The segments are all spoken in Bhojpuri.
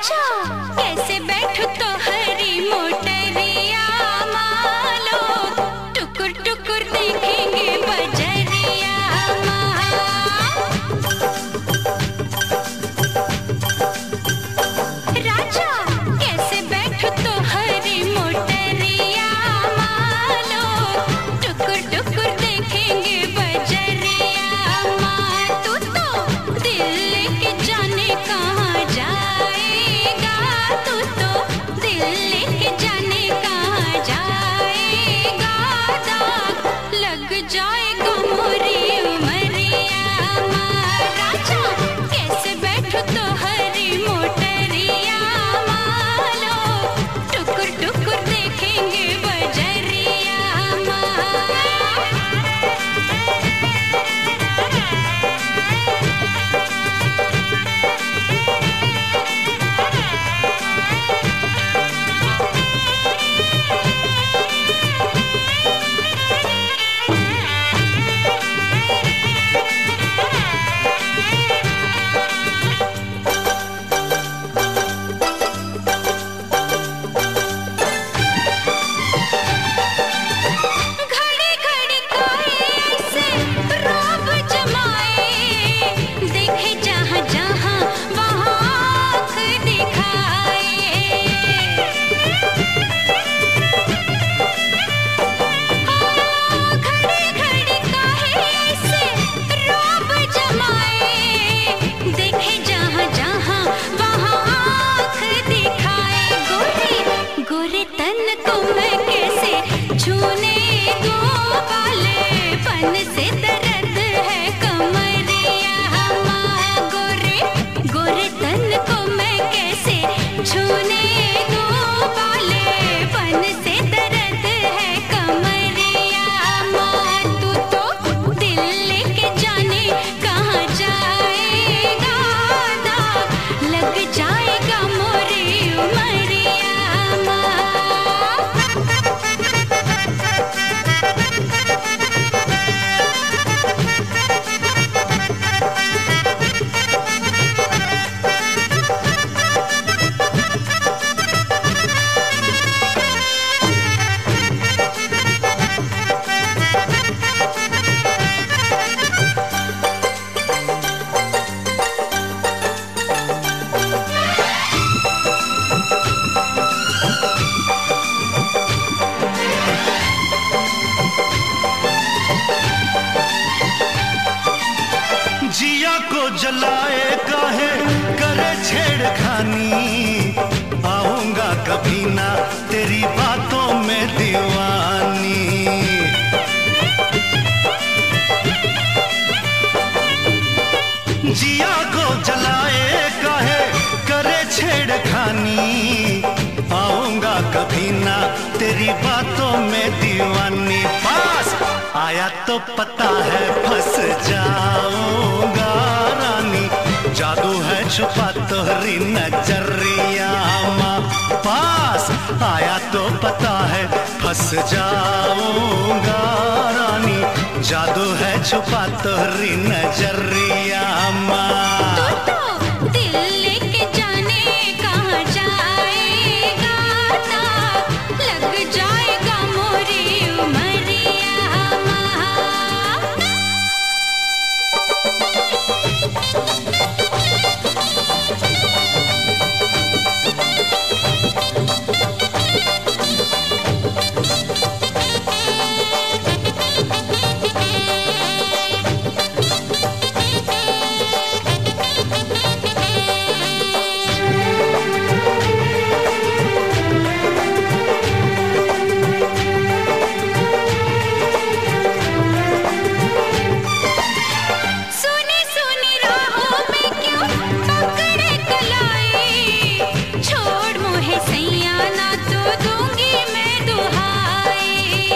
राजा कैसे बैठू तो हरी मोटरिया मालो टुकुर टुकुर देखेंगे बजरिया राजा कैसे बैठू तो हरी मोटरिया मालो टुकुर टुकुर देखेंगे बजरिया तू तो दिल लेके जाने कहाँ जाएगा तू तो दिल लेके जाने कहाँ जाएगा दाग लग जाएगा मोरी उमरिया राजा कैसे बैठू तो हरी मोटरिया मालो टुकुर टुकुर देखेंगे बजरिया घड़ी घड़ी कोई ऐसे रौब जमाए देखे जहाँ जहाँ वहाँ आँख दिखाए घड़ी घड़ी कोई ऐसे रौब जमाए देखे जहाँ जहाँ वहाँ आँख दिखाए गोरे गोरे तन को मैं कैसे छूने दो बालेपन से दर्द है कमरिया गोरे गोरे तन को मैं कैसे छूने दो बालेपन से दर्द है कमरिया तू तो दिल लेके जाने कहाँ जाएगा दाग लग जाएगा मोरी उमरिया जिया को जलाए काहे करे छेड़खानी आऊंगा कभी ना तेरी बातों में दीवानी जिया को जलाए काहे करे छेड़खानी आऊंगा कभी ना तेरी बातों में दीवानी पास आया तो पता है फंस जाऊंगा रानी जादू है छुपा तोहरी नजरिया पास आया तो पता है फंस जाऊंगा रानी जादू है छुपा तोहरी नजरिया तू तो दिल लेके जाने कहाँ जाएगा दाग लग जाएगा मोरी उमरिया सुनी सुनी राहों में क्यों पकड़े कलाई छोड़ मोहे सैया ना तो दूंगी मैं दुहाई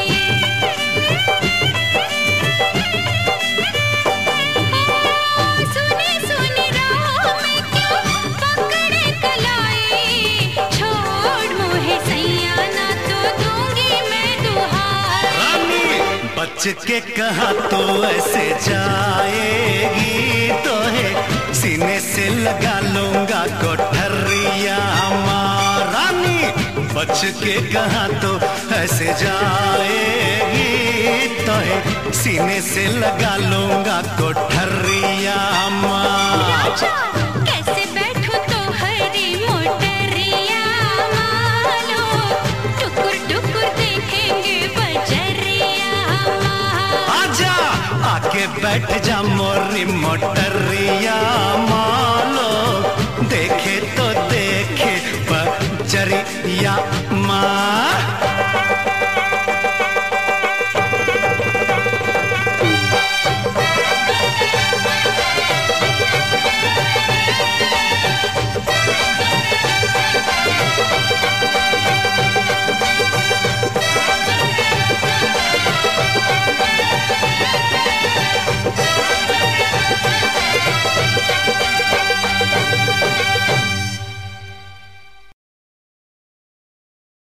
सुनी सुनी राहों में क्यों पकड़े कलाई छोड़ मोहे सैया ना तो दूंगी मैं दुहाई रानी बच के कहा तो ऐसे जाएगी तो है सीने से लगा लूंगा कोठरिया ठर्रिया रानी, बच के कहा तो ऐसे जाएगी, तो सीने से लगा लूंगा कोठरिया राजा कैसे बैठूं तो हरी मोटरिया मालो, टुकुर टुकुर देखेंगे बजरिया। आजा आके बैठ जा मोरी मोटरिया मालो, देखे तो देखे बजरिया